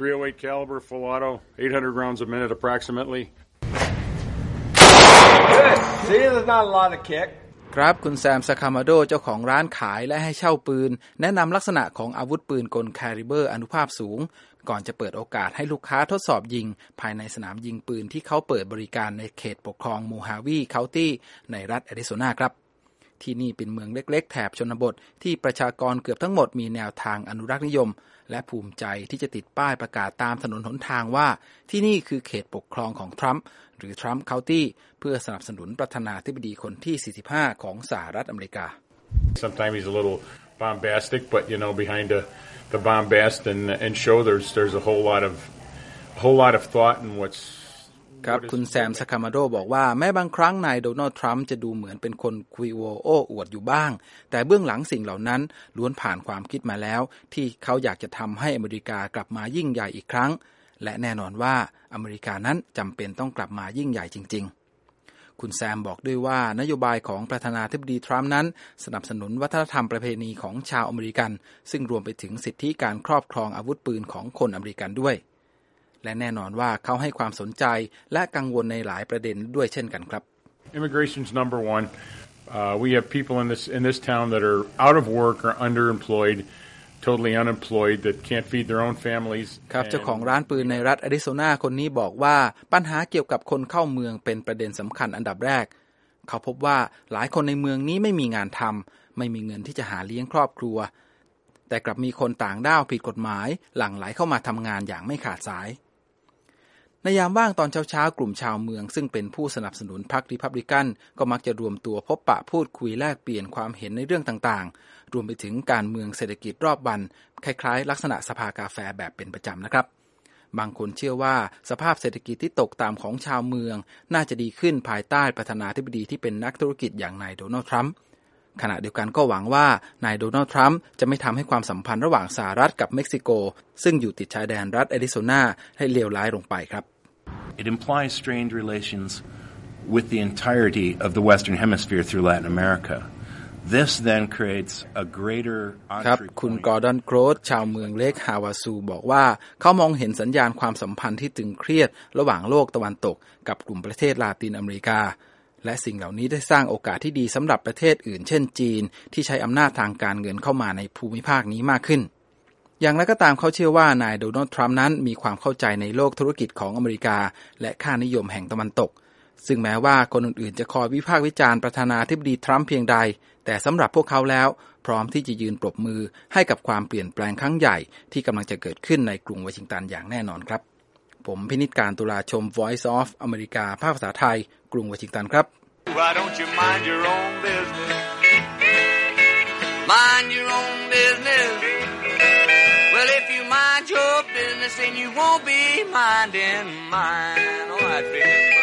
308 caliber full auto, 800 rounds a minute approximately. Good. See, there's not a lot of kick. ครับคุณแซม ซาคามาโดเจ้าของร้านขายและให้เช่าปืนแนะนำลักษณะของอาวุธปืนกลแคลิเบอร์อนุภาพสูงก่อนจะเปิดโอกาสให้ลูกค้าทดสอบยิงภายในสนามยิงปืนที่เขาเปิดบริการในเขตปกครองโมฮาวีเคานตี้ในรัฐแอริโซนาครับที่นี่เป็นเมืองเล็กๆแถบชนบทที่ประชากรเกือบทั้งหมดมีแนวทางอนุรักษ์นิยมและภูมิใจที่จะติดป้ายประกาศตามถนนหนทางว่าที่นี่คือเขตปกครองของทรัมป์หรือทรัมป์เคานตี้เพื่อสนับสนุนประธานาธิบดีคนที่45ของสหรัฐอเมริกา Sometimes he's a little bombastic, but behind the bombast and show there's a whole lot of thought in what's ครับคุณแซม ซาคามาโดบอกว่าแม้บางครั้งนายโดนัลด์ทรัมป์จะดูเหมือนเป็นคนคุยโอ้อวดอยู่บ้างแต่เบื้องหลังสิ่งเหล่านั้นล้วนผ่านความคิดมาแล้วที่เขาอยากจะทำให้อเมริกากลับมายิ่งใหญ่อีกครั้งและแน่นอนว่าอเมริกานั้นจำเป็นต้องกลับมายิ่งใหญ่จริงๆคุณแซมบอกด้วยว่านโยบายของประธานาธิบดีทรัมป์นั้นสนับสนุนวัฒนธรรมประเพณีของชาวอเมริกันซึ่งรวมไปถึงสิทธิการครอบครองอาวุธปืนของคนอเมริกันด้วยและแน่นอนว่าเขาให้ความสนใจและกังวลในหลายประเด็นด้วยเช่นกันครับ Immigration's number one. We have people in this town that are out of work or underemployed, totally unemployed that can't feed their own families. ครับเจ้าของร้านปืนในรัฐแอริโซนาคนนี้บอกว่าปัญหาเกี่ยวกับคนเข้าเมืองเป็นประเด็นสำคัญอันดับแรกเขาพบว่าหลายคนในเมืองนี้ไม่มีงานทำไม่มีเงินที่จะหาเลี้ยงครอบครัวแต่กลับมีคนต่างด้าวผิดกฎหมายหลั่งไหลเข้ามาทำงานอย่างไม่ขาดสายในยามว่างตอนเช้าๆกลุ่มชาวเมืองซึ่งเป็นผู้สนับสนุนพรรครีพับลิกันก็มักจะรวมตัวพบปะพูดคุยแลกเปลี่ยนความเห็นในเรื่องต่างๆรวมไปถึงการเมืองเศรษฐกิจรอบวันคล้ายๆลักษณะสภากาแฟแบบเป็นประจำนะครับบางคนเชื่อว่าสภาพเศรษฐกิจที่ตกต่ำของชาวเมืองน่าจะดีขึ้นภายใต้ประธานาธิบดีที่เป็นนักธุรกิจอย่างนายโดนัลด์ทรัมป์ขณะเดียวกันก็หวังว่านายโดนัลด์ทรัมป์จะไม่ทำให้ความสัมพันธ์ระหว่างสหรัฐกับเม็กซิโกซึ่งอยู่ติดชายแดนรัฐแอริโซนาให้เลวร้ายลงไปครับ It implies strained relations with the entirety of the Western Hemisphere through Latin America. This then creates a greater ครับคุณกอร์ดอนโกรธชาวเมืองเล็กฮาวาซูบอกว่าเขามองเห็นสัญญาณความสัมพันธ์ที่ตึงเครียดระหว่างโลกตะวันตกกับกลุ่มประเทศลาตินอเมริกาและสิ่งเหล่านี้ได้สร้างโอกาสที่ดีสำหรับประเทศอื่นเช่นจีนที่ใช้อำนาจทางการเงินเข้ามาในภูมิภาคนี้มากขึ้นอย่างไรก็ตามเขาเชื่อว่านายโดนัลด์ทรัมป์นั้นมีความเข้าใจในโลกธุรกิจของอเมริกาและค่านิยมแห่งตะวันตกซึ่งแม้ว่าคนอื่นๆจะคอยวิพากษ์วิจารณ์ประธานาธิบดีทรัมป์เพียงใดแต่สำหรับพวกเขาแล้วพร้อมที่จะยืนปรบมือให้กับความเปลี่ยนแปลงครั้งใหญ่ที่กำลังจะเกิดขึ้นในกรุงวอชิงตันอย่างแน่นอนครับผมพินิจการตุลาชม Voice of America ภาคภาษาไทยกรุงวอชิงตันครับ Why don't you mind your own business? Mind your own business.Well, if you mind your business, then you won't be minding mine. Oh, I'd be